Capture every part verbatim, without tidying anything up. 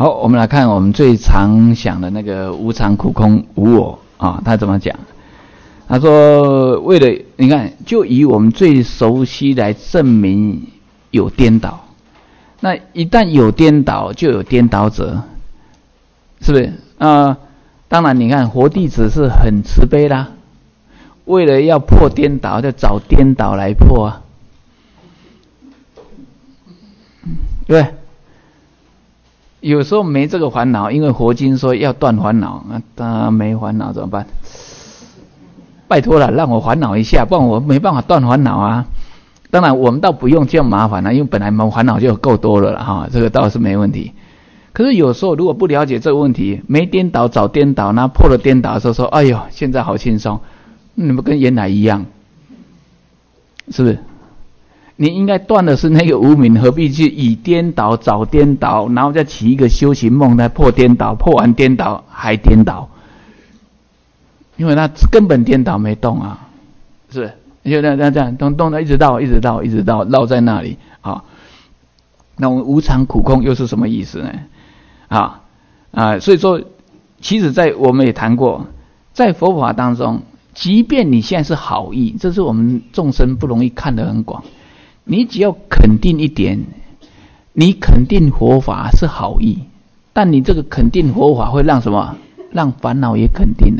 好，我们来看我们最常想的那个无常、苦空、无我啊，他怎么讲？他说，为了你看，就以我们最熟悉来证明有颠倒。那一旦有颠倒，就有颠倒者，是不是？啊、呃，当然，你看活弟子是很慈悲啦，为了要破颠倒，就找颠倒来破啊，对不对？有时候没这个烦恼，因为佛经说要断烦恼，那当然没烦恼怎么办？拜托了，让我烦恼一下，不然我没办法断烦恼啊。当然，我们倒不用这样麻烦了，因为本来烦恼就够多了了哈，这个倒是没问题。可是有时候如果不了解这个问题，没颠倒找颠倒，那破了颠倒的时候说，哎呦，现在好轻松，你们跟原来一样，是不是？你应该断的是那个无明，何必去以颠倒找颠倒，然后再起一个修行梦来破颠倒，破完颠倒还颠倒，因为它根本颠倒没动啊，是不是？就这样这样动动到一直到一直到一直到绕在那里啊。那我们无常苦空又是什么意思呢？啊啊，所以说，其实在我们也谈过，在佛法当中，即便你现在是好意，这是我们众生不容易看得很广。你只要肯定一点，你肯定佛法是好意，但你这个肯定佛法会让什么？让烦恼也肯定呢。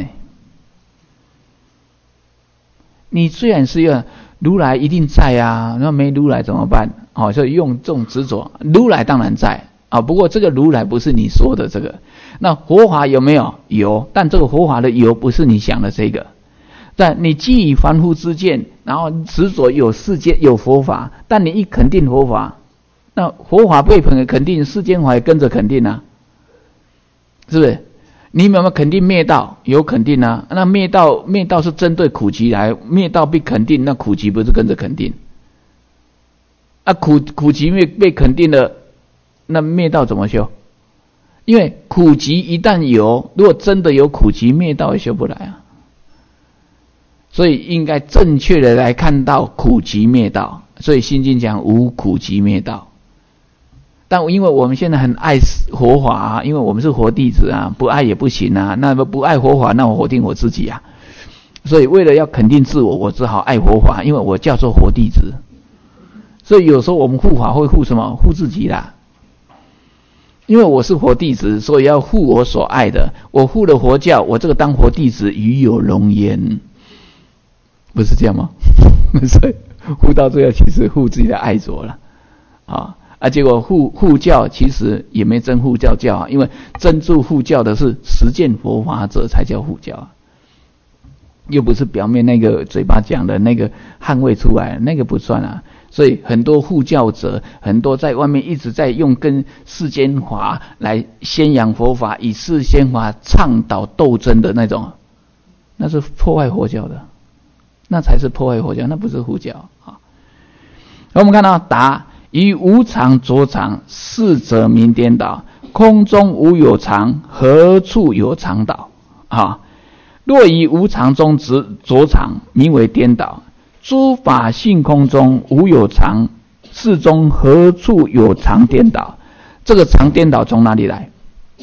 你虽然是要如来一定在啊，那没如来怎么办？哦，所以用这种执着，如来当然在啊，不过这个如来不是你说的这个。那佛法有没有？有，但这个佛法的有不是你想的这个。但你基于凡夫之见，然后执着有世间有佛法，但你一肯定佛法，那佛法被肯定，世间法也跟着肯定啊，是不是？你有没有肯定灭道？有肯定啊。那灭道灭道是针对苦集来，灭道被肯定，那苦集不是跟着肯定？啊，苦苦集被被肯定了，那灭道怎么修？因为苦集一旦有，如果真的有苦集，灭道也修不来啊。所以应该正确的来看到苦集灭道，所以心经讲无苦集灭道。但因为我们现在很爱佛法啊，因为我们是佛弟子啊，不爱也不行啊。那么不爱佛法，那我否定我自己啊。所以为了要肯定自我，我只好爱佛法，因为我叫做佛弟子。所以有时候我们护法会护什么？护自己啦。因为我是佛弟子，所以要护我所爱的。我护了佛教，我这个当佛弟子与有荣焉。不是这样吗？所以护到最后其实护自己的爱着了啊啊！结果护护教其实也没真护教教啊，因为真正护教的是实践佛法者才叫护教啊，又不是表面那个嘴巴讲的那个捍卫出来，那个不算啊。所以很多护教者，很多在外面一直在用跟世间法来宣扬佛法，以世间法倡导斗争的那种，那是破坏佛教的。那才是破坏佛教，那不是护教啊。我们看到答：以无常着常，是则名颠倒。空中无有常，何处有常倒？啊，若以无常中着常，名为颠倒。诸法性空中无有常，是中何处有常颠倒？这个常颠倒从哪里来？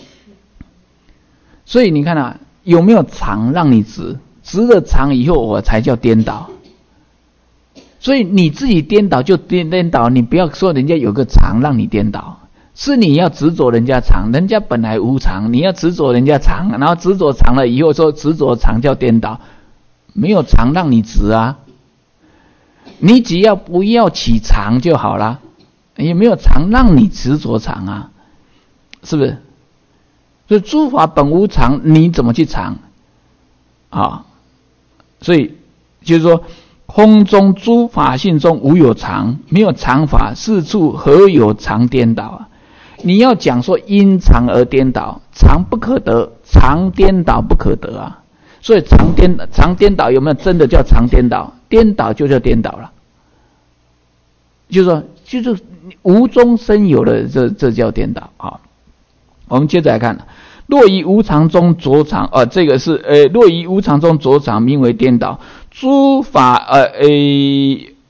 所以你看啊，有没有常让你执？执了常以后，我才叫颠倒。所以你自己颠倒就颠颠倒，你不要说人家有个常让你颠倒，是你要执着人家常，人家本来无常，你要执着人家常，然后执着常了以后说执着常叫颠倒，没有常让你执啊。你只要不要起常就好了，也没有常让你执着常啊，是不是？所以诸法本无常，你怎么去常啊？所以就是说，空中诸法性中无有常，没有常法，四处何有常颠倒啊？你要讲说因常而颠倒，常不可得，常颠倒不可得啊。所以常颠常颠倒有没有真的叫常颠倒？颠倒就叫颠倒了，就是说就是无中生有的，这这叫颠倒啊。我们接着来看。若以无常中着常，呃，这个是呃，若以无常中着常，名为颠倒。诸法呃呃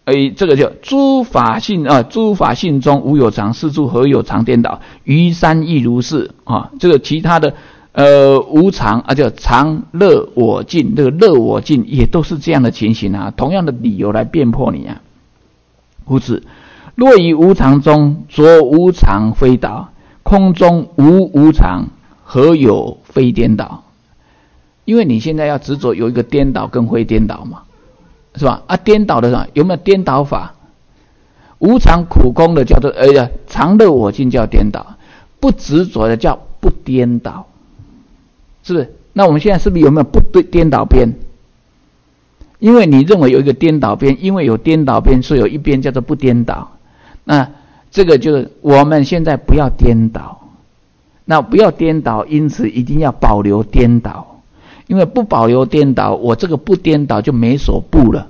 诶，这个叫诸法性啊，诸法性中无有常，是诸何有常颠倒？于三亦如是啊。这个其他的呃无常啊，叫常乐我净，这个乐我净也都是这样的情形啊。同样的理由来辩破你啊。故此，若于无常中着无常非倒，空中无无常，何有非颠倒？因为你现在要执着有一个颠倒跟非颠倒嘛。是吧？啊，颠倒的什么？有没有颠倒法？无常苦空的叫做呃呀，常乐我净叫颠倒，不执着的叫不颠倒，是不是？那我们现在是不是有没有不对颠倒边？因为你认为有一个颠倒边，因为有颠倒边，所以有一边叫做不颠倒。那这个就是我们现在不要颠倒，那不要颠倒，因此一定要保留颠倒。因为不保留颠倒，我这个不颠倒就没所不了，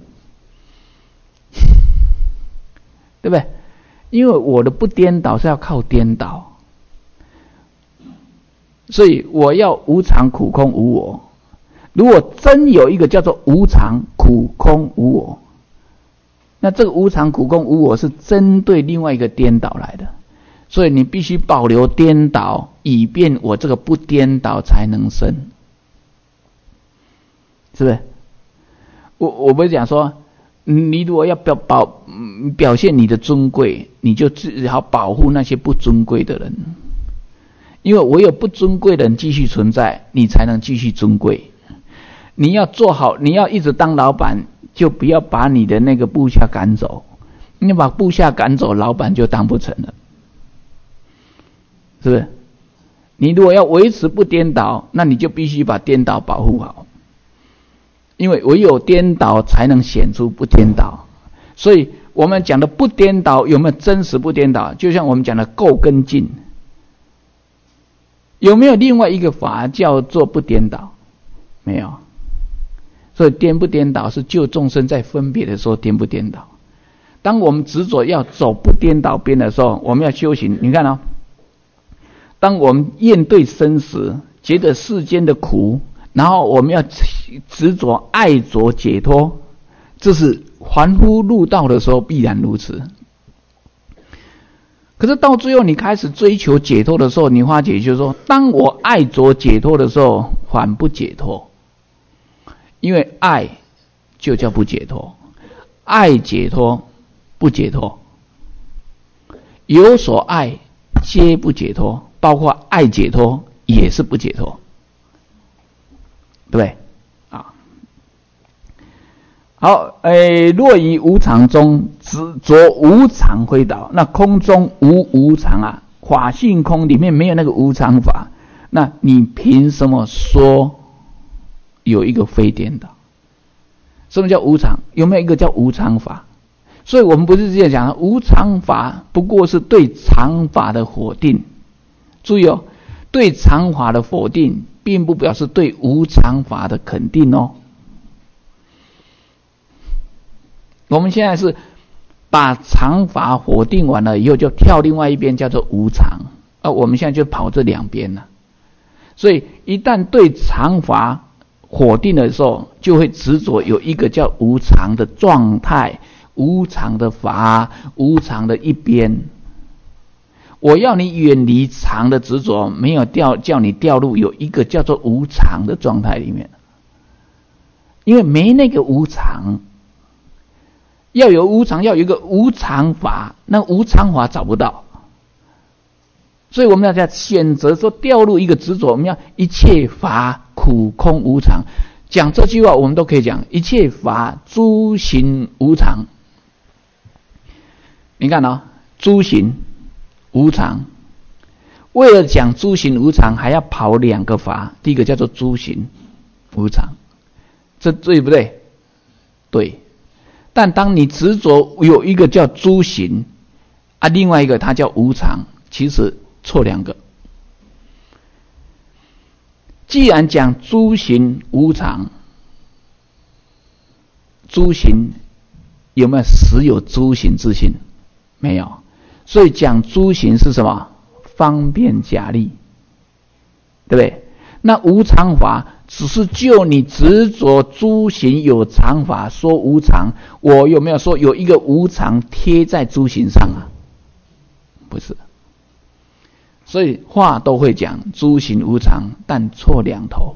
对不对？因为我的不颠倒是要靠颠倒，所以我要无常苦空无我。如果真有一个叫做无常苦空无我，那这个无常苦空无我是针对另外一个颠倒来的，所以你必须保留颠倒，以便我这个不颠倒才能生。是不是？我我不是讲说，你如果要表保表现你的尊贵，你就只好保护那些不尊贵的人，因为唯有不尊贵的人继续存在，你才能继续尊贵。你要做好，你要一直当老板，就不要把你的那个部下赶走。你把部下赶走，老板就当不成了，是不是？你如果要维持不颠倒，那你就必须把颠倒保护好。因为唯有颠倒才能显出不颠倒，所以我们讲的不颠倒有没有真实不颠倒？就像我们讲的垢跟净，有没有另外一个法叫做不颠倒？没有。所以颠不颠倒是就众生在分别的时候颠不颠倒。当我们执着要走不颠倒边的时候，我们要修行。你看哦，当我们面对生死，觉得世间的苦，然后我们要执着爱着解脱，这是凡夫入道的时候必然如此。可是到最后你开始追求解脱的时候，你发觉就是说，当我爱着解脱的时候，反不解脱。因为爱就叫不解脱，爱解脱不解脱，有所爱皆不解脱，包括爱解脱也是不解脱。对不对啊？好，诶，若于无常中执着无常非倒，那空中无无常啊，法性空里面没有那个无常法，那你凭什么说有一个非颠倒？什么叫无常？有没有一个叫无常法？所以我们不是之前讲无常法不过是对常法的否定。注意哦，对常法的否定并不表示对无常法的肯定哦。我们现在是把常法否定完了以后，就跳另外一边叫做无常，而我们现在就跑这两边了。所以一旦对常法否定的时候，就会执着有一个叫无常的状态，无常的法，无常的一边。我要你远离常的执着，没有掉叫你掉入有一个叫做无常的状态里面，因为没那个无常。要有无常，要有一个无常法，那无常法找不到，所以我们要在选择说掉入一个执着，我们要一切法苦空无常。讲这句话我们都可以讲，一切法诸行无常。你看哦，诸行无常，为了讲诸行无常，还要跑两个法。第一个叫做诸行无常，这对不对？对。但当你执着有一个叫诸行啊，另外一个它叫无常，其实错两个。既然讲诸行无常，诸行有没有实有诸行之心？没有。所以讲诸行是什么？方便假立，对不对？ 那无常法只是就你执着诸行有常法说无常，我有没有说有一个无常贴在诸行上啊？不是。所以话都会讲诸行无常，但错两头，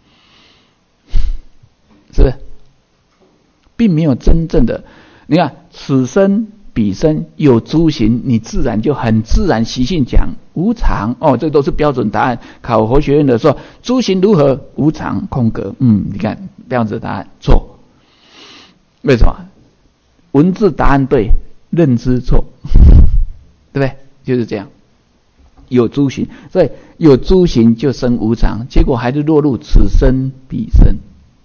是不是？并没有真正的，你看此生彼生有诸行，你自然就很自然习性讲无常哦，这都是标准答案。考佛学院的说诸行如何？无常空格。嗯，你看标准答案错，为什么？文字答案对，认知错，对不对？就是这样。有诸行，所以有诸行就生无常，结果还是落入此生彼生。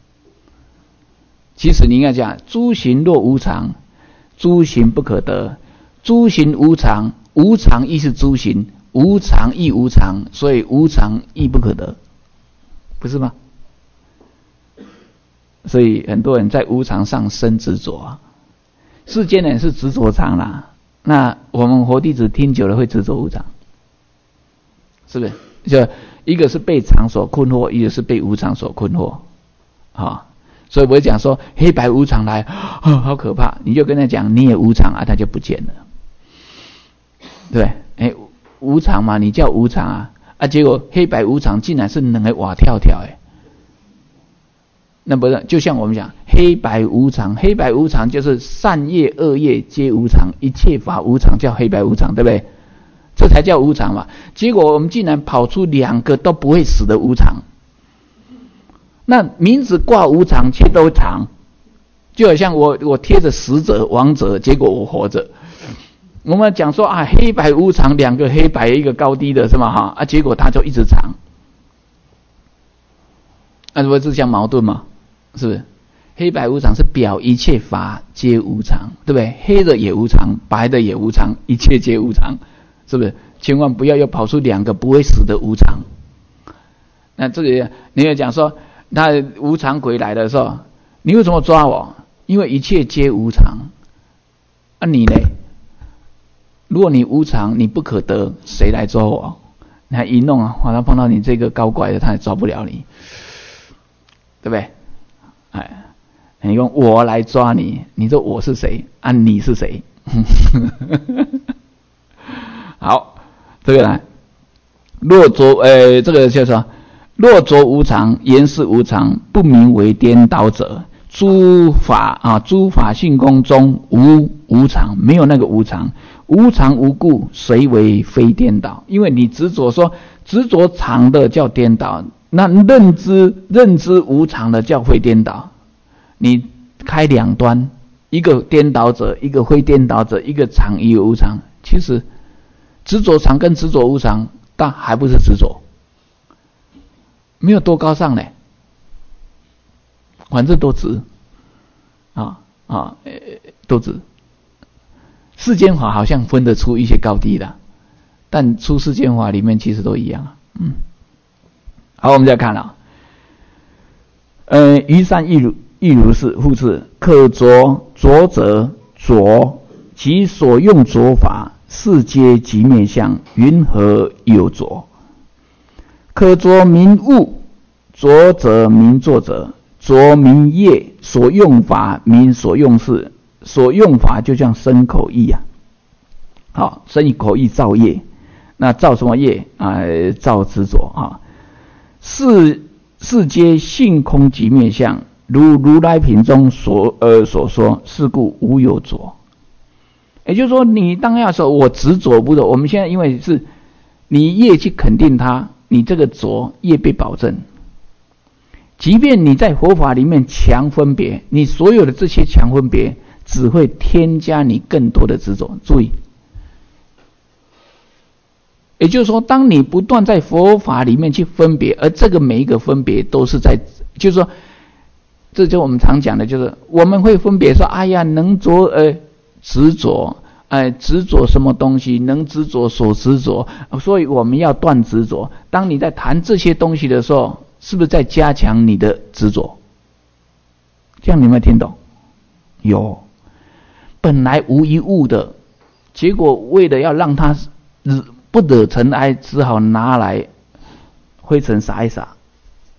其实你应该讲，诸行若无常，诸行不可得；诸行无常，无常亦是诸行，无常亦无常，所以无常亦不可得，不是吗？所以很多人在无常上生执着啊，世间人是执着常啦，那我们佛弟子听久了会执着无常。是不是？就一个是被常所困惑，一个是被无常所困惑，啊，所以我讲说黑白无常来，哦，好可怕！你就跟他讲你也无常啊，他就不见了，对，哎，无常嘛，你叫无常啊，啊，结果黑白无常竟然是两个瓦跳跳，哎，那不是就像我们讲黑白无常，黑白无常就是善业恶业皆无常，一切法无常，叫黑白无常，对不对？这才叫无常嘛！结果我们竟然跑出两个都不会死的无常，那名字挂无常，却都常，就好像我我贴着死者亡者，结果我活着。我们讲说啊，黑白无常，两个黑白一个高低的是吗？哈啊，结果它就一直长，那不是自相矛盾吗？是不是？黑白无常是表一切法皆无常，对不对？黑的也无常，白的也无常，一切皆无常。是不是？千万不要又跑出两个不会死的无常。那这个你要讲说，那无常鬼来的时候，你为什么抓我？因为一切皆无常。啊你呢？如果你无常，你不可得，谁来抓我？你还一弄啊，好像碰到你这个高怪的，他也抓不了你，对不对？哎，你用我来抓你，你说我是谁？啊，你是谁？好，这个来，若着呃，这个叫什么？若着无常，言是无常，不名为颠倒者。诸法啊，诸法性空中无无常，没有那个无常，无常无故，谁为非颠倒？因为你执着说执着常的叫颠倒，那认知认知无常的叫会颠倒。你开两端，一个颠倒者，一个会颠倒者，一个常一个无常，其实。执着常跟执着无常，但还不是执着，没有多高尚呢，反正都执，啊啊，呃，都执。世间法好像分得出一些高低的，但出世间法里面其实都一样。嗯，好，我们再看了，呃，于善亦如亦如是，复次，可着着者着，其所用着法。世皆即灭相，云何有着？可着名物，着者名作者，着名业，所用法名所用事，所用法就像身口意啊。好，身口意造业，那造什么业啊？造执着啊。世世皆性空即灭相，如如来品中所呃所说，是故无有着。也就是说，你当要说我执着不着，我们现在因为是你业去肯定它，你这个着业被保证。即便你在佛法里面强分别，你所有的这些强分别只会添加你更多的执着。注意，也就是说，当你不断在佛法里面去分别，而这个每一个分别都是在，就是说，这就我们常讲的，就是我们会分别说，哎呀，能着呃。执着，哎，执着什么东西？能执着所执着，所以我们要断执着。当你在谈这些东西的时候，是不是在加强你的执着？这样你有没有听懂？有，本来无一物的，结果为了要让它不惹尘埃，只好拿来灰尘撒一撒，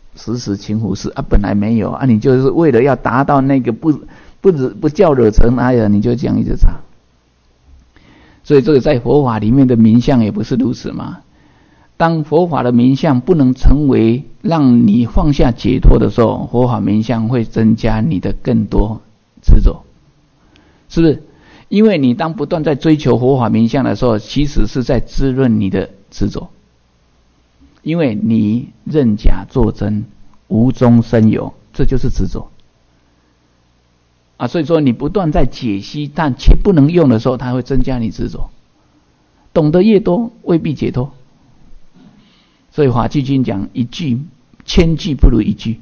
时时勤拂拭啊，本来没有啊，你就是为了要达到那个不不不叫惹尘埃了，你就这样一直擦。所以这个在佛法里面的名相也不是如此嘛。当佛法的名相不能成为让你放下解脱的时候，佛法名相会增加你的更多执着，是不是？因为你当不断在追求佛法名相的时候，其实是在滋润你的执着。因为你认假作真，无中生有，这就是执着啊。所以说你不断在解析，但却不能用的时候，它会增加你执着。懂得越多，未必解脱。所以法句经讲，一句千句不如一句，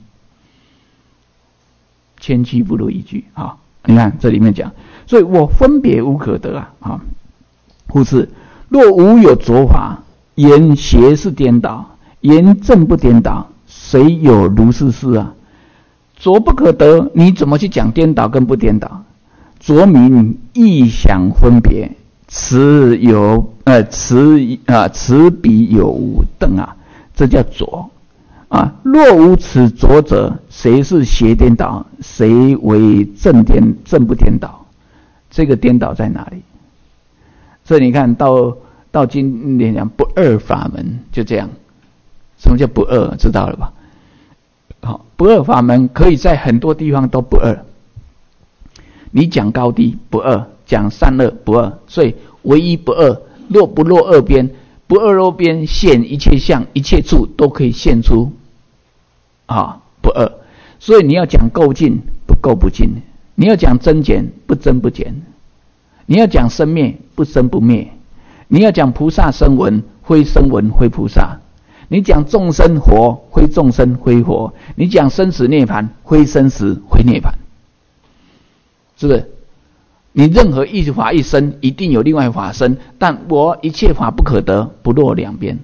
千句不如一句啊。你看这里面讲，所以我分别无可得啊啊。故此，若无有着法，言邪是颠倒，言正不颠倒，谁有如是事啊？着不可得，你怎么去讲颠倒跟不颠倒？着名异想分别，此有呃此啊此彼有无等啊，这叫着啊。若无此着者，谁是邪颠倒？谁为正颠正不颠倒？这个颠倒在哪里？所以你看到到今天讲不二法门，就这样。什么叫不二？知道了吧？好，不二法门可以在很多地方都不二。你讲高低不二，讲善恶不二，所以唯一不二，若不落二边，不二落边现一切相，一切处都可以现出啊不二。所以你要讲够尽，不够不尽；你要讲增减，不增不减；你要讲生灭，不生不灭；你要讲菩萨声闻，非声闻非菩萨；你讲众生活，非众生非活；你讲生死涅槃，非生死非涅槃。是不是？你任何一法一生，一定有另外一法生，但我一切法不可得，不落两边，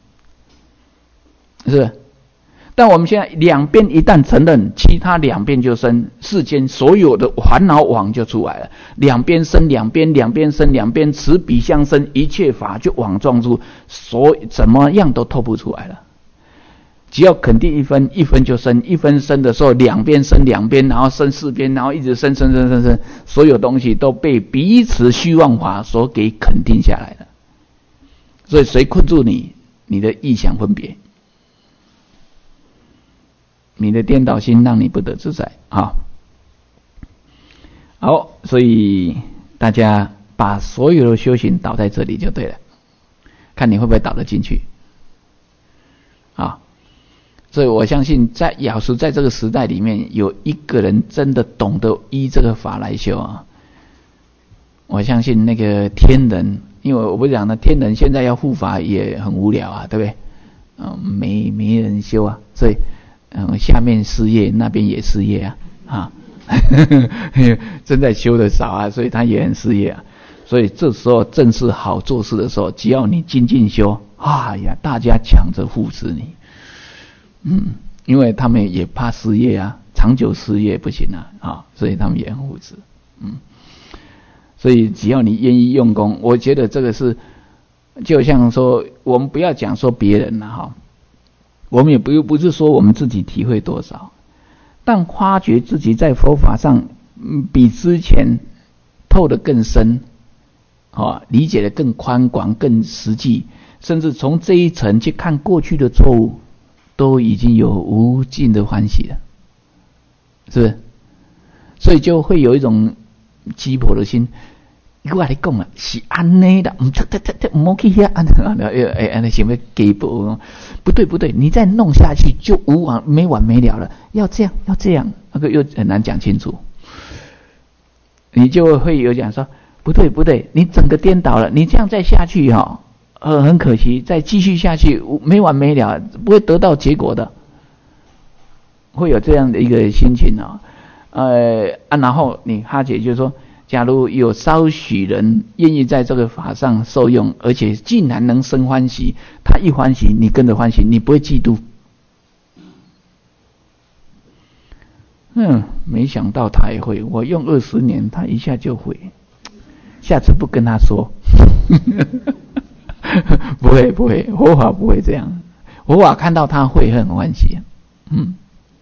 是不是？但我们现在两边一旦承认，其他两边就生，世间所有的烦恼网就出来了。两边生，两边两边生，两边此彼相生，一切法就网状出，所怎么样都透不出来了。只要肯定一分，一分就生，一分生的时候，两边生两边，然后生四边，然后一直生生生生生，所有东西都被彼此虚妄法所给肯定下来了。所以谁困住你？你的意想分别，你的颠倒心让你不得自在啊。好，所以大家把所有的修行导在这里就对了，看你会不会导得进去啊。所以我相信在要是在这个时代里面有一个人真的懂得依这个法来修啊，我相信那个天人，因为我不讲呢，天人现在要护法也很无聊啊，对不对？嗯，没没人修啊，所以嗯，下面失业，那边也失业啊，啊，正在修的少啊，所以他也很失业啊。所以这时候正是好做事的时候，只要你精进修，哎呀，大家抢着扶持你。嗯，因为他们也怕失业啊，长久失业不行啊，啊，所以他们也很护持。嗯，所以只要你愿意用功，我觉得这个是，就像说，我们不要讲说别人了哈，我们也不不是说我们自己体会多少，但发觉自己在佛法上，嗯，比之前透得更深，啊，理解得更宽广、更实际，甚至从这一层去看过去的错误。都已经有无尽的欢喜了，是不是？所以就会有一种鸡婆的心。我跟你讲了，是安内的，唔这这这这唔好去遐安哎哎哎，那行不鸡婆？不对不对，你再弄下去就无完没完没了了。要这样要这样，那个又很难讲清楚。你就会有讲说，不对不对，你整个颠倒了，你这样再下去哈、哦。呃，很可惜，再继续下去没完没了，不会得到结果的，会有这样的一个心情啊、哦。呃啊，然后你哈姐就说，假如有稍许人愿意在这个法上受用，而且竟然能生欢喜，他一欢喜，你跟着欢喜，你不会嫉妒。嗯，没想到他也会，我用二十年，他一下就会，下次不跟他说。不会不会，佛法不会这样，佛法看到他会很欢喜， 嗯，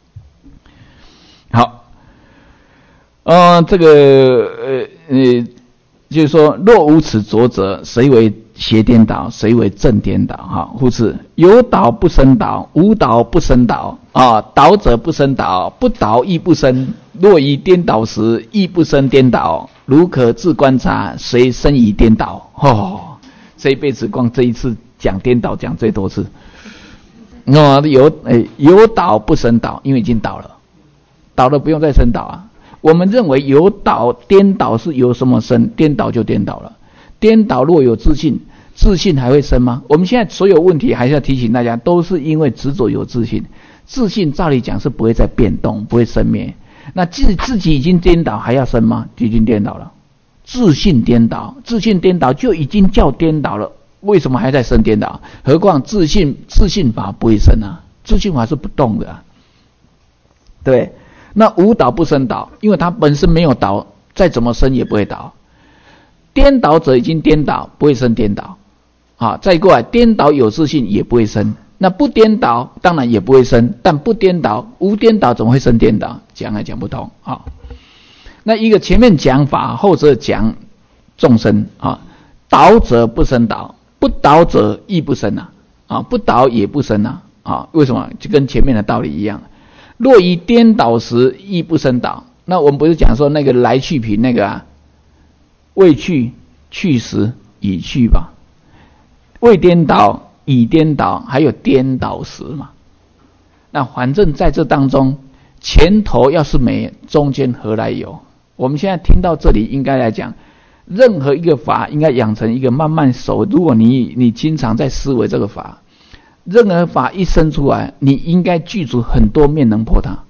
好，呃，这个呃呃，就是说，若无此浊者，谁为邪颠倒？谁为正颠倒？哈，故此有倒不生倒，无倒不生倒啊。倒者不生倒，不倒亦不生。若以颠倒时，亦不生颠倒。如可自观察，谁生于颠倒？哦，这一辈子光这一次讲颠倒讲最多次。那么有诶有倒不生倒，因为已经倒了，倒了不用再生倒啊。我们认为有倒颠倒是由什么生？颠倒就颠倒了。颠倒若有自信，自信还会生吗？我们现在所有问题还是要提醒大家，都是因为执着有自信。自信照理讲是不会再变动，不会生灭。那自自己已经颠倒，还要生吗？已经颠倒了。自信颠倒，自信颠倒就已经叫颠倒了，为什么还在生颠倒？何况自信自信法不会生啊，自信法是不动的啊。对，那无倒不生倒，因为它本身没有倒，再怎么生也不会倒。颠倒者已经颠倒，不会生颠倒。啊，再过来，颠倒有自信也不会生。那不颠倒当然也不会生，但不颠倒无颠倒怎么会生颠倒？讲还讲不通啊。那一个前面讲法，后者讲众生啊，倒者不生倒，不倒者亦不生啊，啊不倒也不生啊，啊为什么？就跟前面的道理一样。若以颠倒时，亦不生倒。那我们不是讲说那个来去品那个啊，未去去时已去吧，未颠倒已颠倒，还有颠倒时嘛。那反正在这当中，前头要是没，中间何来有？我们现在听到这里，应该来讲，任何一个法应该养成一个慢慢熟。如果你你经常在思维这个法，任何法一生出来，你应该具足很多面能破它。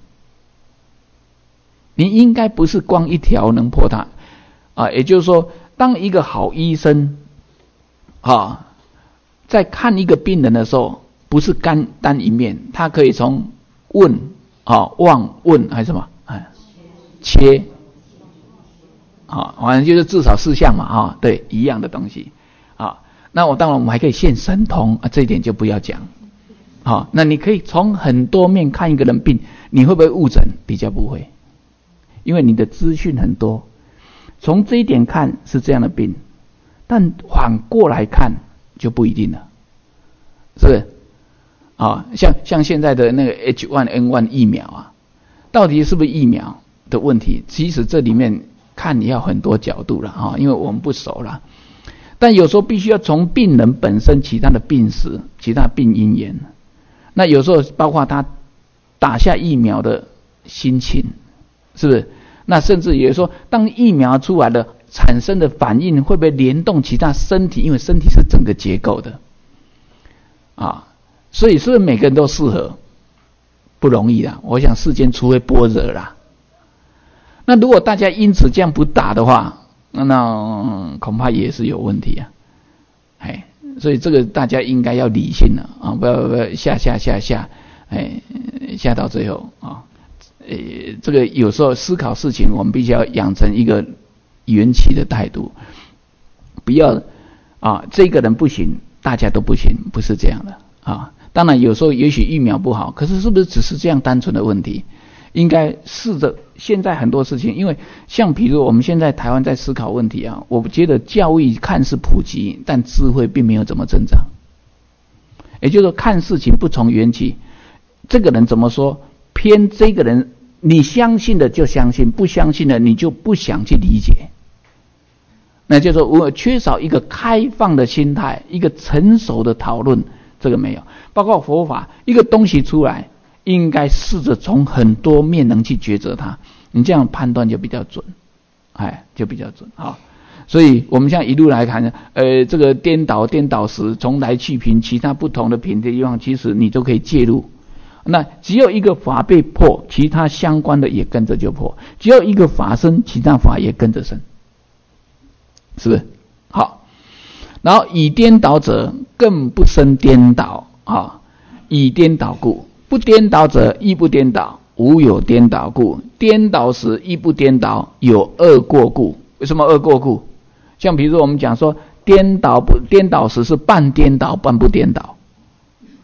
你应该不是光一条能破它啊，也就是说，当一个好医生啊，在看一个病人的时候，不是单单一面，他可以从问啊、望、问还是什么？哎，切。啊，反正就是至少四项嘛，啊，对，一样的东西，啊，那我当然我们还可以现神通啊，这一点就不要讲，好，那你可以从很多面看一个人病，你会不会误诊？比较不会，因为你的资讯很多，从这一点看是这样的病，但反过来看就不一定了，是不是？啊，像像现在的那个 H 一 N 一 疫苗啊，到底是不是疫苗的问题？其实这里面看你要很多角度了哈，因为我们不熟了。但有时候必须要从病人本身其他的病史、其他病因缘，那有时候包括他打下疫苗的心情，是不是？那甚至也说，当疫苗出来了，产生的反应会不会联动其他身体？因为身体是整个结构的啊，所以是不是每个人都适合？不容易啦。我想世间除非般若啦。那如果大家因此这样不打的话，那、嗯、恐怕也是有问题啊。哎，所以这个大家应该要理性了啊，不要不要下下下下，哎，下到最后啊，呃，这个有时候思考事情，我们必须要养成一个缘起的态度，不要啊，这个人不行，大家都不行，不是这样的啊。当然有时候也许疫苗不好，可是是不是只是这样单纯的问题？应该试着，现在很多事情，因为像比如我们现在台湾在思考问题啊，我觉得教育看似普及，但智慧并没有怎么增长。也就是说，看事情不从缘起，这个人怎么说，偏这个人你相信的就相信，不相信的你就不想去理解。那就是说我缺少一个开放的心态，一个成熟的讨论，这个没有。包括佛法，一个东西出来，应该试着从很多面能去抉择它，你这样判断就比较准，哎，就比较准啊。所以我们现在一路来看，呃，这个颠倒颠倒时，从来去品其他不同的品的地方，其实你都可以介入。那只有一个法被破，其他相关的也跟着就破；只有一个法生，其他法也跟着生，是不是？好，然后以颠倒者，更不生颠倒啊！以颠倒故。不颠倒者亦不颠倒，无有颠倒故。颠倒时亦不颠倒，有恶过故。为什么恶过故？像比如说我们讲说颠倒不颠倒时是半颠倒半不颠倒，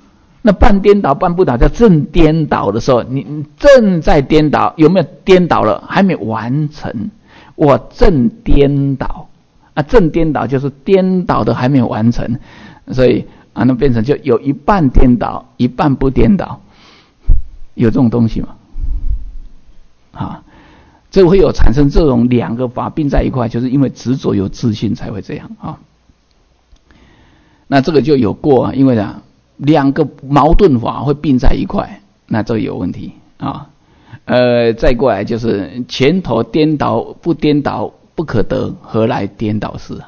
那半颠倒半不倒叫正颠倒的时候，你你正在颠倒，有没有颠倒了？还没完成，我正颠倒啊，正颠倒就是颠倒的还没有完成，所以啊，那变成就有一半颠倒，一半不颠倒，有这种东西吗？啊，这会有产生这种两个法并在一块，就是因为执着有自信才会这样啊。那这个就有过啊，因为啊。两个矛盾法会并在一块，那这个有问题啊。呃，再过来就是前头颠倒不颠倒不可得，何来颠倒事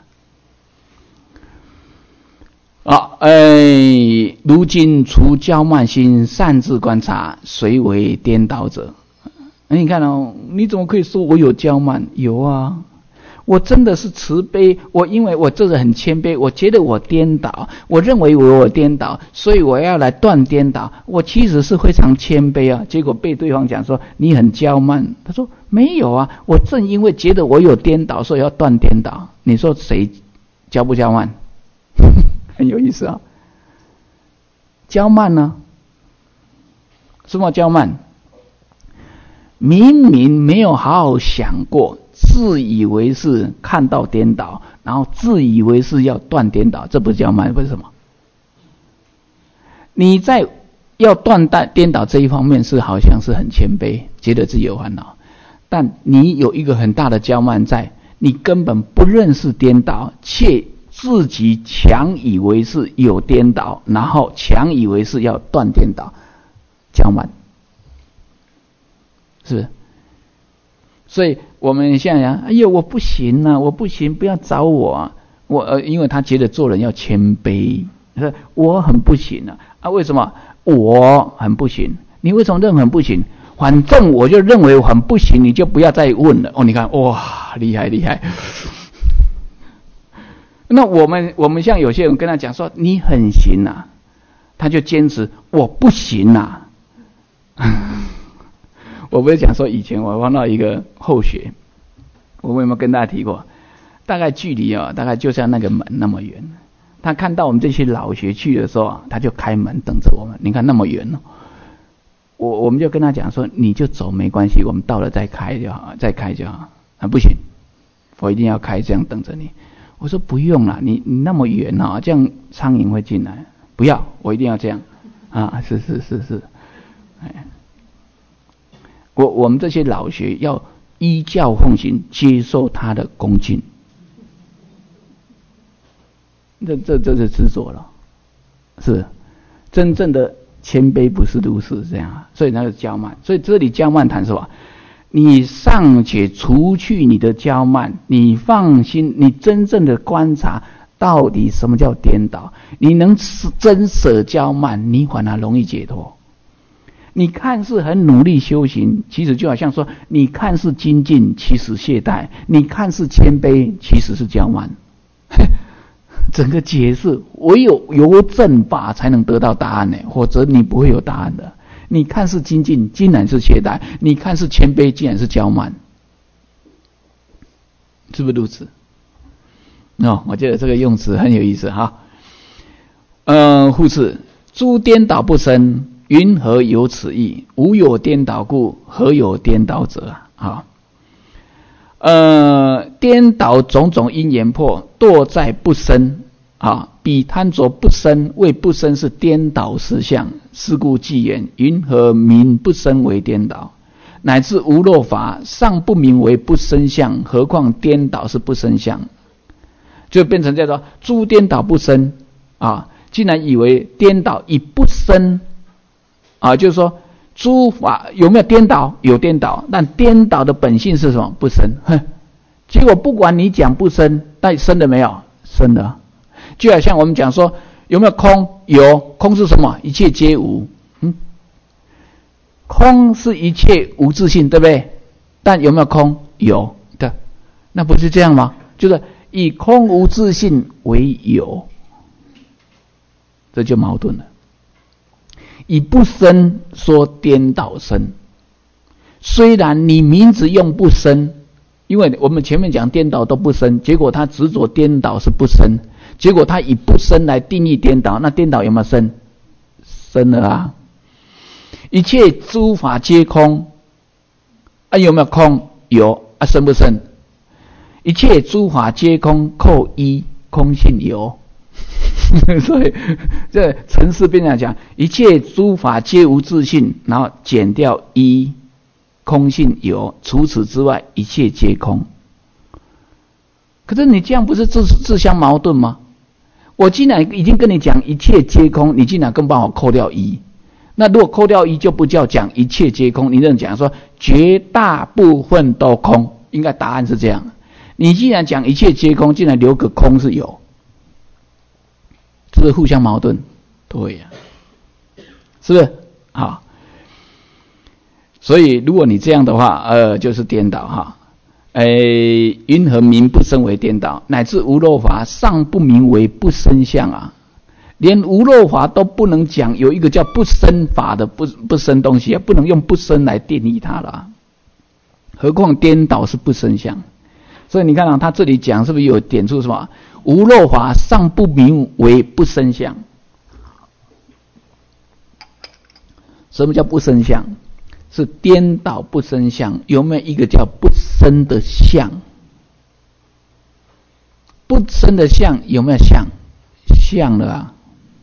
啊？哎，如今除骄慢心，擅自观察，谁为颠倒者？你看哦，你怎么可以说我有骄慢？有啊。我真的是慈悲，我因为我这个很谦卑，我觉得我颠倒，我认为我我颠倒，所以我要来断颠倒。我其实是非常谦卑啊，结果被对方讲说你很骄慢。他说没有啊，我正因为觉得我有颠倒，所以要断颠倒。你说谁骄不骄慢？很有意思啊。骄慢呢？什么骄慢？明明没有好好想过。自以为是看到颠倒，然后自以为是要断颠倒，这不是骄慢，为什么？你在要断颠倒这一方面是好像是很谦卑，觉得自己有烦恼，但你有一个很大的骄慢在，你根本不认识颠倒，却自己强以为是有颠倒，然后强以为是要断颠倒，骄慢，是不是？所以我们现在讲，哎呦，我不行啊，我不行，不要找我啊！我呃，因为他觉得做人要谦卑，说我很不行啊啊！为什么我很不行？你为什么认为很不行？反正我就认为我很不行，你就不要再问了。哦，你看，哇，厉害厉害！那我们我们像有些人跟他讲说你很行啊，他就坚持我不行啊。我不是讲说以前我碰到一个后学，我有没有跟大家提过？大概距离啊，大概就像那个门那么远。他看到我们这些老学去的时候啊，他就开门等着我们。你看那么远哦，我我们就跟他讲说，你就走没关系，我们到了再开就好，再开就好。啊，不行，我一定要开，这样等着你。我说不用啦，你你那么远啊，这样苍蝇会进来。不要，我一定要这样啊！是是是是，哎。我我们这些老学要依教奉行，接受他的恭敬，这这这是执着了，是真正的谦卑不是如是这样，所以那是骄慢。所以这里骄慢谈什么？你尚且除去你的骄慢，你放心，你真正的观察到底什么叫颠倒，你能真舍骄慢，你反而容易解脱。你看似很努力修行，其实就好像说，你看似精进，其实懈怠；你看似谦卑，其实是骄慢。整个解释唯有由正法才能得到答案呢，否则你不会有答案的。你看似精进，竟然是懈怠；你看似谦卑，竟然是骄慢，是不是如此？哦，我觉得这个用词很有意思哈。嗯，复次，诸颠倒不生，云何有此意？无有颠倒故，何有颠倒者啊？呃，颠倒种种因缘破，堕在不生啊。彼贪着不生，谓不生是颠倒实相，是故既言云何名不生为颠倒？乃至无漏法尚不名为不生相，何况颠倒是不生相？就变成叫做诸颠倒不生啊！竟然以为颠倒以不生啊，就是说诸法有没有颠倒？有颠倒，但颠倒的本性是什么？不生。哼，结果不管你讲不生，但生了没有？生了。就好像我们讲说有没有空？有，空是什么？一切皆无。嗯，空是一切无自性，对不对？但有没有空？有的。那不是这样吗？就是以空无自性为有，这就矛盾了。以不生说颠倒生，虽然你名字用不生，因为我们前面讲颠倒都不生，结果他执着颠倒是不生，结果他以不生来定义颠倒，那颠倒有没有生？ 生了啊。一切诸法皆空啊，有没有空？有啊，生不生？一切诸法皆空，扣一，空性有。所以这陈氏便讲，一切诸法皆无自性，然后减掉一，空性有，除此之外一切皆空。可是你这样不是自自相矛盾吗？我既然已经跟你讲一切皆空，你竟然更帮我扣掉一，那如果扣掉一就不叫讲一切皆空，你这样讲说绝大部分都空，应该答案是这样。你既然讲一切皆空，竟然留个空是有，是不是互相矛盾？对呀、啊，是不是？好，所以如果你这样的话，呃，就是颠倒哈。诶，云何名不生为颠倒？乃至无漏法尚不名为不生相啊！连无漏法都不能讲，有一个叫不生法的不不生东西啊，不能用不生来定义它了。何况颠倒是不生相，所以你看啊，他这里讲是不是有点出什么？无漏法尚不名为不生相。什么叫不生相？是颠倒不生相。有没有一个叫不生的相？不生的相有没有相？相了啊，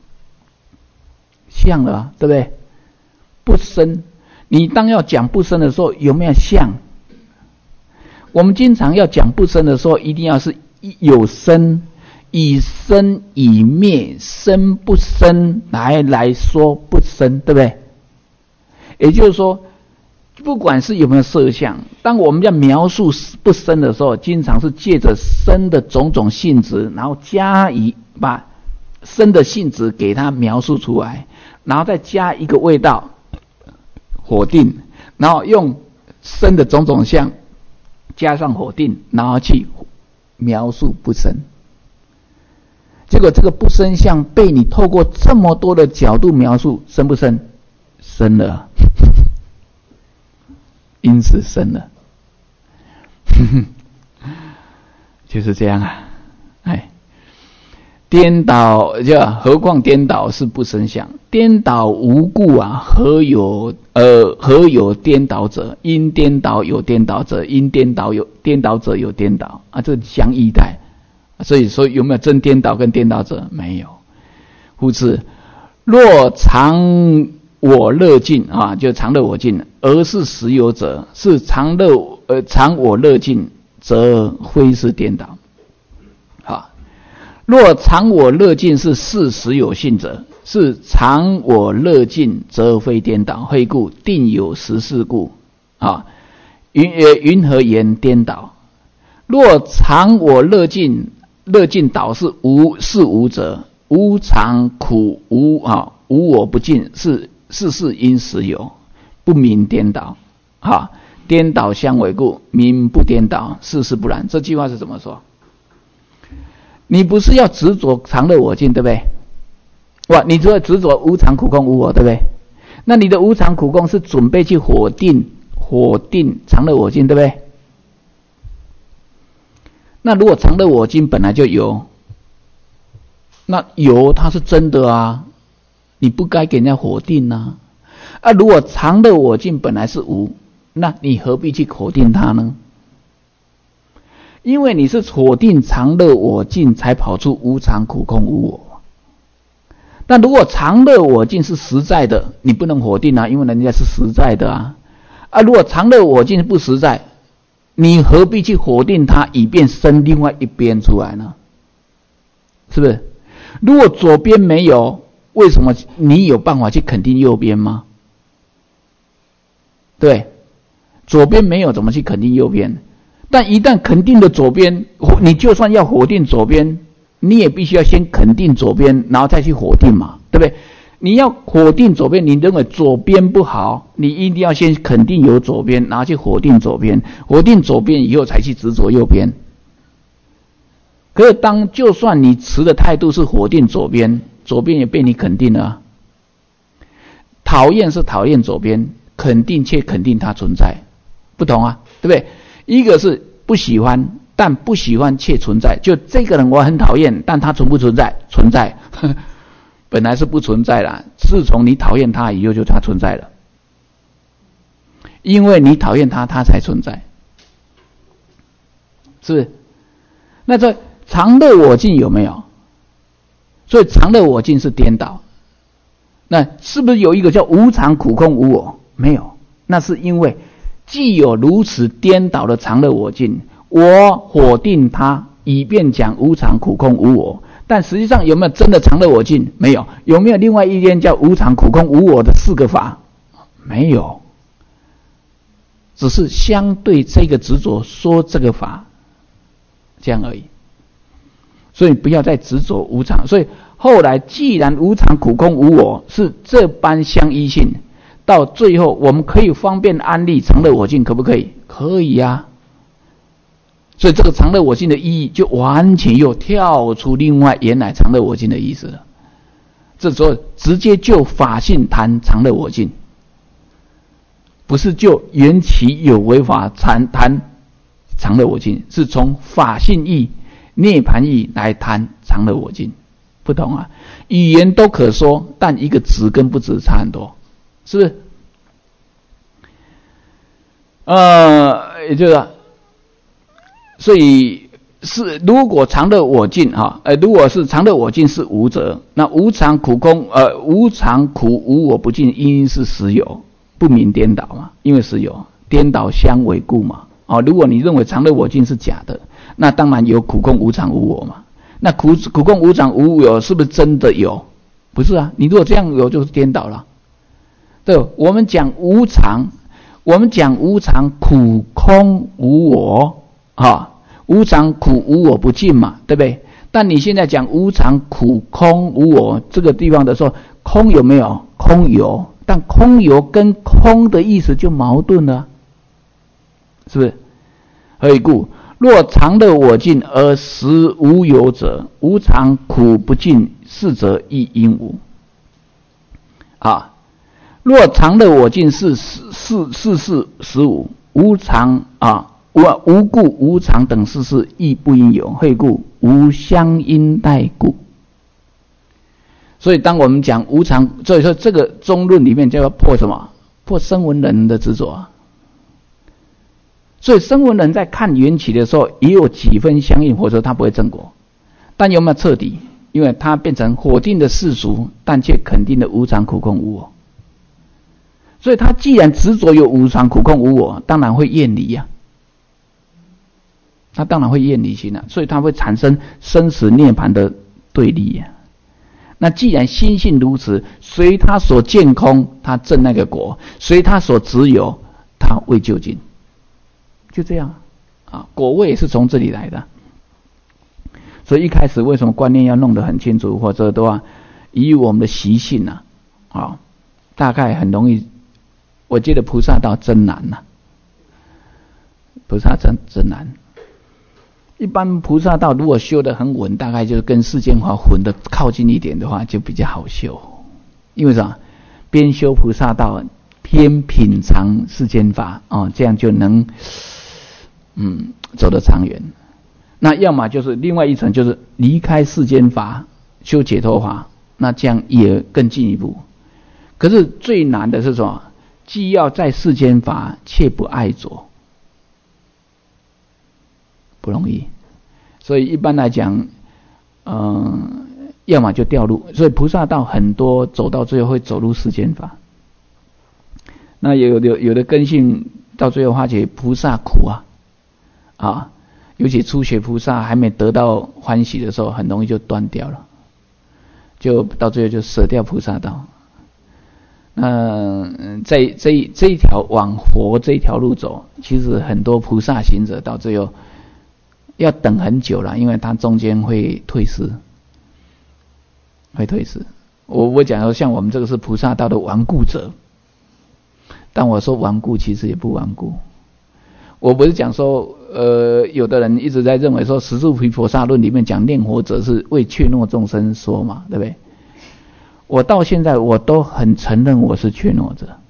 相了啊，对不对？不生，你当要讲不生的时候，有没有相？我们经常要讲不生的时候，一定要是有生，以生以灭，生不生来来说不生，对不对？也就是说，不管是有没有色相，当我们要描述不生的时候，经常是借着生的种种性质，然后加以把生的性质给它描述出来，然后再加一个味道否定，然后用生的种种相加上否定，然后去描述不生。结果这个不生相被你透过这么多的角度描述，生不生？生了，因此生了，就是这样啊！哎，颠倒就何况颠倒是不生相，颠倒无故啊，何有呃何有颠倒者？因颠倒有颠倒者，因颠倒有颠倒者有颠倒啊，这相异待。所以说有没有真颠倒跟颠倒者？没有。故此，若常我乐尽啊，就常乐我尽，而是实有者，是常乐呃常我乐尽，则非是颠倒。好，若常我乐尽是事实有性者，是常我乐尽，则非颠倒。非故定有实事故啊。云呃云何言颠倒？若常我乐尽，乐尽倒是无是无者，无常苦无啊无我不尽，是事事因实有，不名颠倒。哈，颠倒相违故，名不颠倒，事事不然。这句话是怎么说？你不是要执着常乐我尽，对不对？哇，你只要执着无常苦空无我，对不对？那你的无常苦空是准备去否定否定常乐我尽，对不对？那如果常乐我尽本来就有，那有它是真的啊，你不该给人家否定啊。啊，如果常乐我尽本来是无，那你何必去否定它呢？因为你是否定常乐我尽，才跑出无常苦空无我。但如果常乐我尽是实在的，你不能否定啊，因为人家是实在的啊。啊，如果常乐我尽不实在，你何必去否定它，以便生另外一边出来呢？是不是？如果左边没有，为什么你有办法去肯定右边吗？对，左边没有，怎么去肯定右边？但一旦肯定了左边，你就算要否定左边，你也必须要先肯定左边，然后再去否定嘛，对不对？你要否定左边，你认为左边不好，你一定要先肯定有左边，然后去否定左边，否定左边以后才去执着右边。可是当就算你持的态度是否定左边，左边也被你肯定了啊。讨厌是讨厌左边，肯定却肯定它存在，不同啊，对不对？一个是不喜欢，但不喜欢却存在，就这个人我很讨厌，但他存不存在？存在。 本来是不存在啦，自从你讨厌它以后就它存在了，因为你讨厌它，它才存在，是不是？那这常乐我净有没有？所以常乐我净是颠倒，那是不是有一个叫无常苦空无我？没有，那是因为既有如此颠倒的常乐我净，我否定它，以便讲无常苦空无我。但实际上有没有真的常乐我净？没有。有没有另外一边叫无常苦空无我的四个法？没有，只是相对这个执着说这个法，这样而已。所以不要再执着无常。所以后来既然无常苦空无我是这般相依性，到最后我们可以方便安立常乐我净，可不可以？可以啊。所以这个常乐我净的意义就完全又跳出另外原来常乐我净的意思了。这时候直接就法性谈常乐我净，不是就缘起有为法谈谈常乐我净，是从法性义、涅槃义来谈常乐我净，不同啊。语言都可说，但一个值跟不值差很多，是不是？呃，也就是。所以是如果常乐我净哈，呃，如果是常乐我净是无者，那无常苦空呃无常苦无我不净，因是实有，不明颠倒嘛，因为实有颠倒相违故嘛。哦，如果你认为常乐我净是假的，那当然有苦空无常无我嘛。那苦苦空无常无我是不是真的有？不是啊，你如果这样有就是颠倒了。对，我们讲无常，我们讲无常苦空无我。啊，无常苦无我不净嘛，对不对？但你现在讲无常苦空无我这个地方的时候，空有没有？空有，但空有跟空的意思就矛盾了，是不是？何以故？若常乐我净而实无有者，无常苦不净，是则亦应无。啊，若常乐我净是是是是实无，无常啊。无故无常等事事亦不应有，何以故？无相因待故。所以当我们讲无常，所以说这个中论里面就要破什么？破声闻人的执着啊。所以声闻人在看缘起的时候也有几分相应，或者说他不会正果，但有没有彻底？因为他变成否定的世俗，但却肯定的无常苦空无我。所以他既然执着有无常苦空无我，当然会厌离啊。他当然会厌离心啊，所以他会产生生死涅槃的对立啊。那既然心性如此，随他所见空，他证那个果；随他所执有，他未究竟。就这样啊，果位也是从这里来的。所以一开始为什么观念要弄得很清楚，或者的话，以我们的习性啊，啊，大概很容易。我觉得菩萨道真难呐、啊，菩萨真真难。一般菩萨道如果修得很稳，大概就是跟世间法混得靠近一点的话，就比较好修。因为什么？边修菩萨道，边品尝世间法哦，这样就能嗯走得长远。那要么就是另外一层，就是离开世间法，修解脱法，那这样也更进一步。可是最难的是什么？既要在世间法，却不爱着。不容易，所以一般来讲，嗯、呃，要么就掉入，所以菩萨道很多走到最后会走入世间法。那有的有的根性到最后发觉菩萨苦啊，啊，尤其初学菩萨还没得到欢喜的时候，很容易就断掉了，就到最后就舍掉菩萨道。那在这这一条往佛这一条路走，其实很多菩萨行者到最后要等很久了，因为他中间会退失，会退失。我我讲说，像我们这个是菩萨道的顽固者，但我说顽固其实也不顽固。我不是讲说，呃，有的人一直在认为说，《十住毗菩萨论》里面讲念佛者是为怯懦众生说嘛，对不对？我到现在我都很承认我是怯懦者，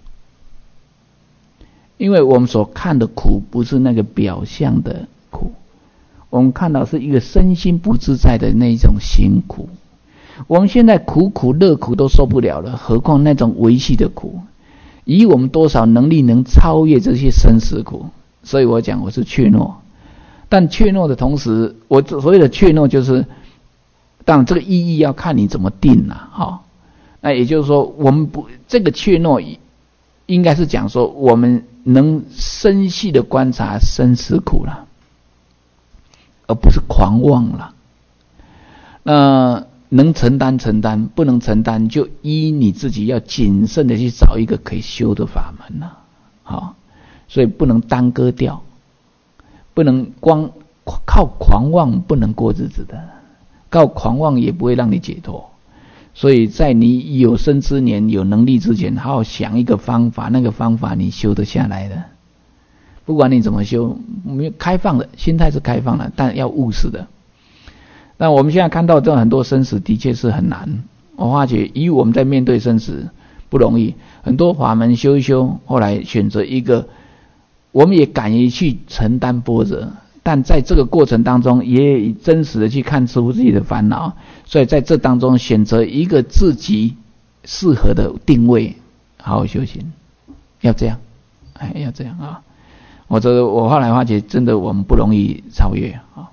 因为我们所看的苦不是那个表象的苦，我们看到是一个身心不自在的那一种行苦。 我们现在苦苦乐苦都受不了了，何况那种维系的苦？以我们多少能力能超越这些生死苦？所以我讲我是怯懦，但怯懦的同时，我所谓的怯懦就是，当然这个意义要看你怎么定啦，哈、哦。那也就是说，我们不这个怯懦，应该是讲说我们能深细的观察生死苦了，而不是狂妄了。那能承担承担，不能承担就依你自己要谨慎的去找一个可以修的法门了，好，所以不能耽搁掉，不能光靠狂妄不能过日子的，靠狂妄也不会让你解脱。所以在你有生之年有能力之前，好好想一个方法，那个方法你修得下来的。不管你怎么修，没有开放的心态是开放的，但要务实的。那我们现在看到这很多生死的确是很难，我发觉以我们在面对生死不容易，很多法门修一修，后来选择一个，我们也敢于去承担波折，但在这个过程当中也真实的去看出自己的烦恼，所以在这当中选择一个自己适合的定位，好好修行，要这样，哎，要这样啊！我这我后来发觉真的我们不容易超越啊。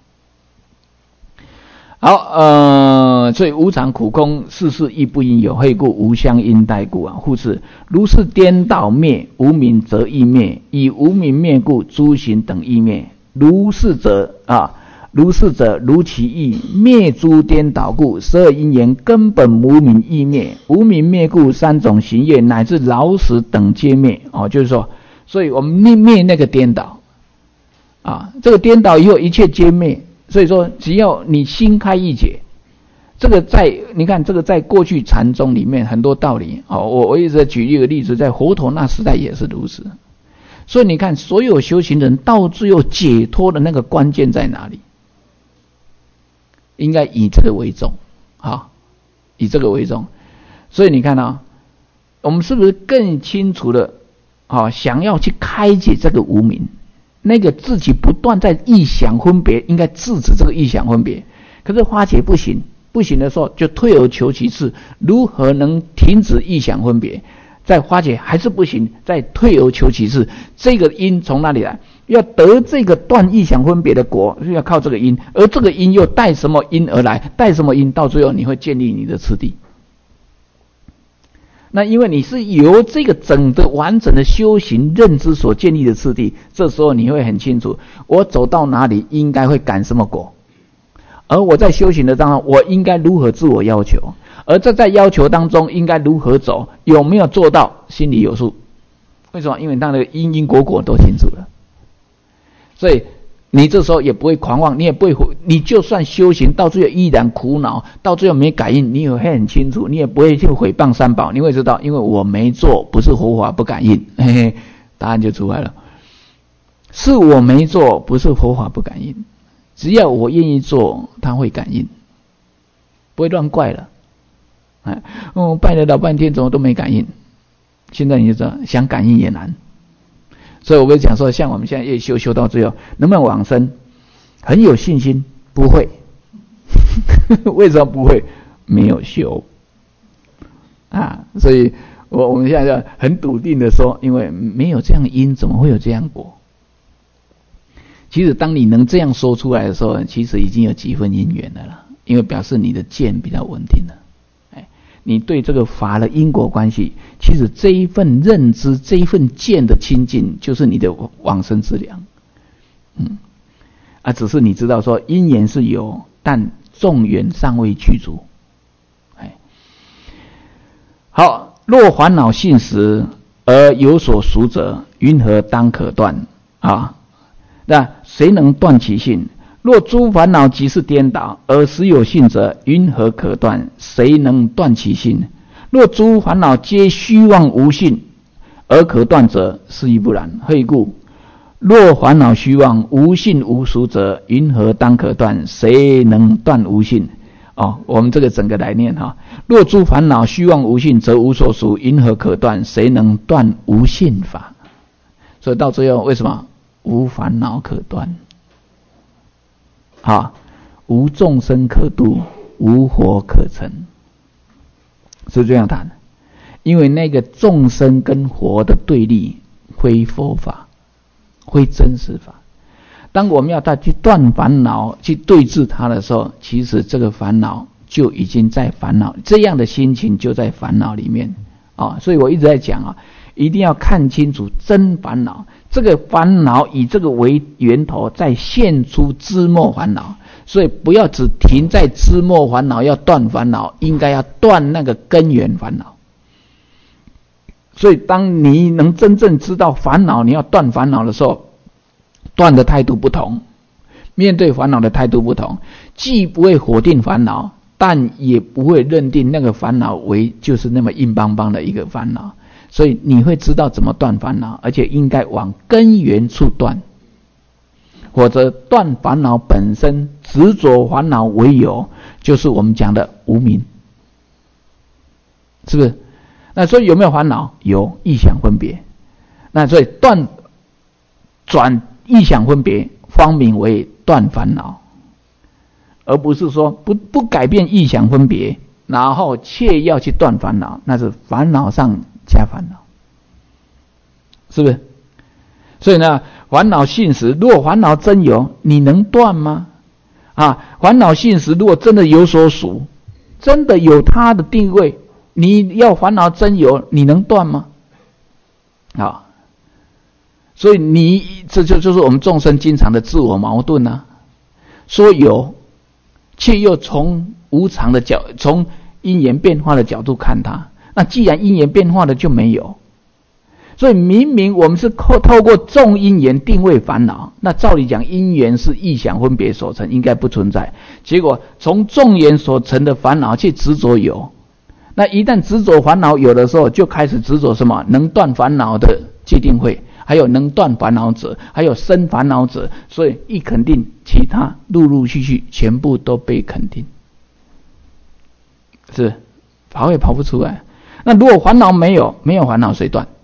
好，呃，所以无常苦空，世事亦不应有，废故无相应待故啊。护是如是颠倒灭，无明则亦灭，以无明灭故，诸行等亦灭。如是者啊，如是者如其意，灭诸颠倒故，十二因缘根本无明亦灭，无明灭故，三种行业乃至老死等皆灭。哦，就是说，所以我们灭灭那个颠倒啊，这个颠倒以后一切皆灭。所以说，只要你心开意解，这个在你看这个在过去禅宗里面很多道理哦。我我一直在举一个例子，在佛陀那时代也是如此。所以你看，所有修行人到最后解脱的那个关键在哪里？应该以这个为重，好，以这个为重。所以你看啊，我们是不是更清楚的啊，想要去开解这个无明？那个自己不断在臆想分别，应该制止这个臆想分别。可是花姐不行，不行的时候就退而求其次，如何能停止臆想分别？在花姐还是不行，再退而求其次。这个因从哪里来？要得这个断臆想分别的果，就要靠这个因，而这个因又带什么因而来？带什么因？到最后你会建立你的次第。那因为你是由这个整个完整的修行认知所建立的次第，这时候你会很清楚，我走到哪里应该会感什么果，而我在修行的当中，我应该如何自我要求，而这在要求当中应该如何走，有没有做到，心里有数。为什么？因为当那个因因果果都清楚了，所以你这时候也不会狂妄，你也不会，你就算修行到最后依然苦恼，到最后没感应，你也会很清楚，你也不会去毁谤三宝，你会知道，因为我没做，不是佛法不感应，嘿嘿，答案就出来了，是我没做，不是佛法不感应，只要我愿意做，他会感应，不会乱怪了。哎，哦，拜了老半天，怎么都没感应？现在你就知道，想感应也难。所以我跟你讲说，像我们现在越修修到最后，能不能往生？很有信心，不会。为什么不会？没有修啊！所以我我们现在就很笃定的说，因为没有这样因，怎么会有这样果？其实当你能这样说出来的时候，其实已经有几分因缘的了，因为表示你的见比较稳定了。你对这个法的因果关系，其实这一份认知，这一份见的亲近，就是你的往生之粮。嗯，啊，只是你知道说因缘是有，但众缘尚未具足。哎，好，若烦恼性实而有所属者，云何当可断啊？那谁能断其性？若诸烦恼即是颠倒，而实有性者，云何可断？谁能断其性？若诸烦恼皆虚妄无性，而可断者，是亦不然。何以故？若烦恼虚妄无性无属者，云何当可断？谁能断无性？哦，我们这个整个来念哈。若诸烦恼虚妄无性，则无所属，云何可断？谁能断无性法？所以到最后，为什么无烦恼可断？啊，无众生可度，无火可成。 是这样谈。因为那个众生跟佛的对立，非佛法，非真实法。当我们要他去断烦恼，去对治他的时候，其实这个烦恼就已经在烦恼，这样的心情就在烦恼里面啊。所以我一直在讲啊，一定要看清楚真烦恼。这个烦恼以这个为源头，再现出枝末烦恼。所以不要只停在枝末烦恼，要断烦恼，应该要断那个根源烦恼。所以当你能真正知道烦恼，你要断烦恼的时候，断的态度不同，面对烦恼的态度不同，既不会否定烦恼，但也不会认定那个烦恼为就是那么硬邦邦的一个烦恼。所以你会知道怎么断烦恼，而且应该往根源处断。或者断烦恼本身，执着烦恼为有，就是我们讲的无明，是不是？那所以有没有烦恼？有，意想分别。那所以断转意想分别，方名为断烦恼，而不是说不不改变意想分别，然后却要去断烦恼，那是烦恼上加烦恼，是不是？所以呢，烦恼性实，如果烦恼真有，你能断吗？啊，烦恼性实如果真的有所属，真的有它的地位，你要烦恼真有，你能断吗？啊，所以你这就就是我们众生经常的自我矛盾啊，说有，却又从无常的角，从因缘变化的角度看它。那既然因缘变化的就没有，所以明明我们是透过众因缘定位烦恼，那照理讲因缘是意想分别所成，应该不存在。结果从众缘所成的烦恼去执着有，那一旦执着烦恼有的时候，就开始执着什么？能断烦恼的界定会，还有能断烦恼者，还有生烦恼者。所以一肯定，其他陆陆续续全部都被肯定，是跑也跑不出来。那如果烦恼没有，没有烦恼谁断？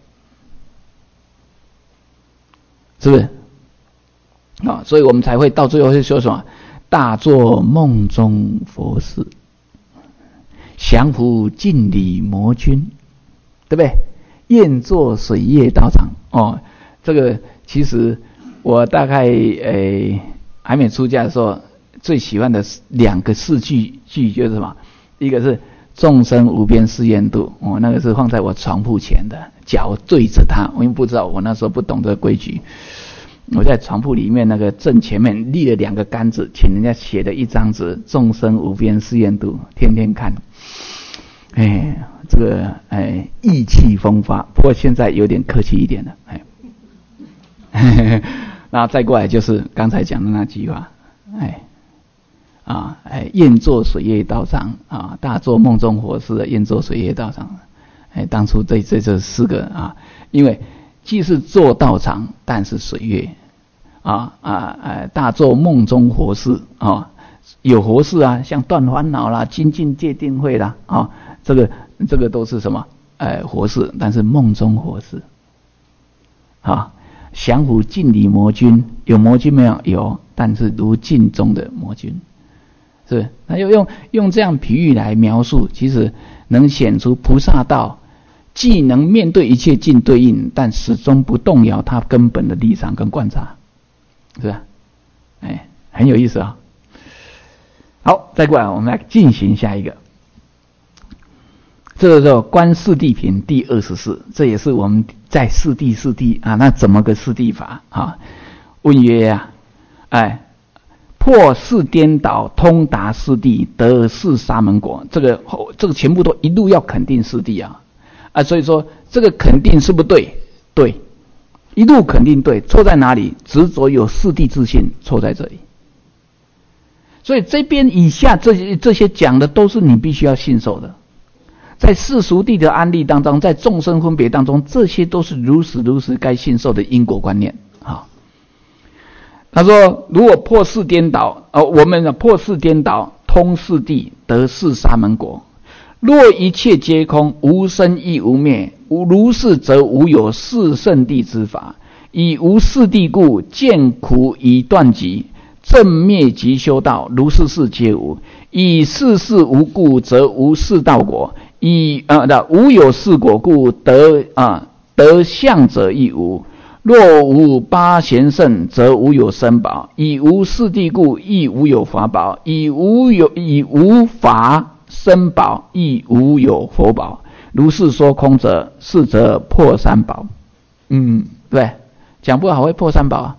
是不是？啊，所以我们才会到最后会说什么？大作梦中佛事，降伏尽理魔君，对不对？愿作水月道场。哦，这个其实我大概诶、呃、还没出家的时候，最喜欢的两个四句句就是什么？一个是众生无边誓愿度，哦，那个是放在我床铺前的，脚对着它，我又不知道，我那时候不懂这个规矩。我在床铺里面那个正前面立了两个杆子，请人家写的一张纸，众生无边誓愿度，天天看。哎，这个哎意气风发，不过现在有点客气一点了。哎，然后再过来就是刚才讲的那句话，哎。啊，哎，愿作水月道场啊，大作梦中佛事的愿作水月道场。哎，当初这这这四个啊，因为既是做道场，但是水月啊啊哎，大作梦中佛事啊，有佛事啊，像断烦恼啦、精进戒定慧啦啊，这个这个都是什么？哎，佛事，但是梦中佛事啊，降伏尽理魔君，有魔君没有？有，但是如镜中的魔君。是，那又用用这样比喻来描述，其实能显出菩萨道既能面对一切尽对应，但始终不动摇他根本的立场跟观察，是吧？哎，很有意思啊、哦。好，再过来我们来进行下一个，这个叫观四谛品第二十四，这也是我们在四谛四谛啊，那怎么个四谛法啊？问曰啊，哎。破四颠倒，通达四谛，得四沙门果。这个这个全部都一路要肯定四谛啊啊！所以说这个肯定是不对，对，一路肯定对，错在哪里？执着有四谛自信，错在这里。所以这边以下这些这些讲的都是你必须要信受的，在世俗谛的安立当中，在众生分别当中，这些都是如实如实该信受的因果观念啊。他说：“如果破四颠倒，呃，我们破四颠倒，通四谛，得四沙门果。若一切皆空，无生亦无灭，无如是则无有四圣谛之法。以无四谛故，见苦以断集，正灭即修道，如是事皆无。以世事无故，则无四道果。 以啊的无有四果故得啊得相者亦无。若无八贤圣，则无有身宝；以无四谛故，亦无有法宝；以无有以无法身宝，亦无有佛宝。如是说空者，是则破三宝。嗯，对，讲不好会破三宝啊。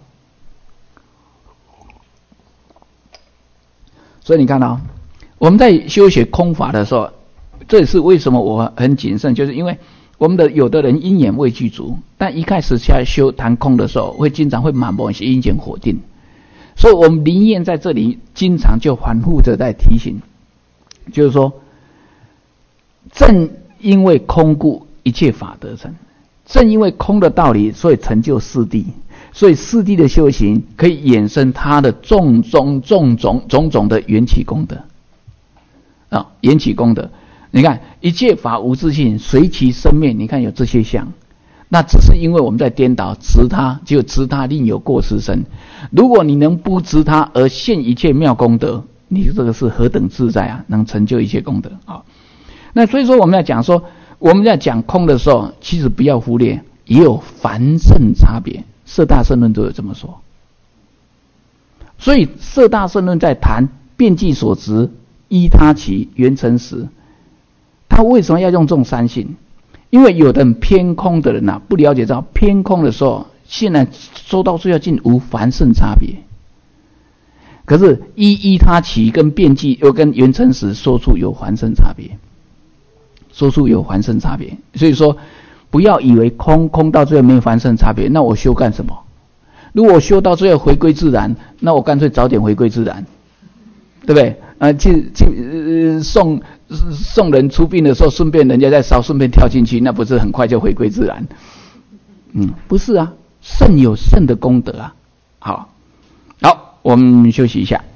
所以你看到、哦，我们在修学空法的时候，这也是为什么我很谨慎，就是因为我们的有的人因缘未具足，但一开始下修谈空的时候，会经常会满某一些因缘否定，所以我们灵验在这里经常就反复的在提醒，就是说，正因为空故，一切法得成；正因为空的道理，所以成就四谛。所以四谛的修行可以衍生它的种种种种种种的缘起功德啊，缘起功德。你看一切法无自性，随其生灭。你看有这些相，那只是因为我们在颠倒执它，只有执它另有过失生。如果你能不执它而现一切妙功德，你这个是何等自在啊！能成就一切功德啊！那所以说我们要讲说，我们在讲空的时候，其实不要忽略，也有凡圣差别。色大圣论都有这么说。所以色大圣论在谈遍计所执依他起缘成时，他为什么要用这种三性？因为有的人偏空的人啊，不了解到偏空的时候，现在说到最后竟无凡圣差别。可是依依他起跟遍计又跟缘成时说出有凡圣差别，说出有凡圣差别。所以说不要以为空空到最后没有凡圣差别，那我修干什么？如果我修到最后回归自然，那我干脆早点回归自然，对不对？呃，去去、呃、送送人出殡的时候，顺便人家在烧，顺便跳进去，那不是很快就回归自然？嗯，不是啊，圣有圣的功德啊。好，好，我们休息一下，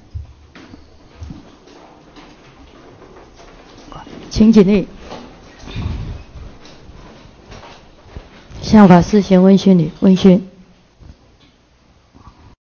请起立。向法师先问讯你，问讯。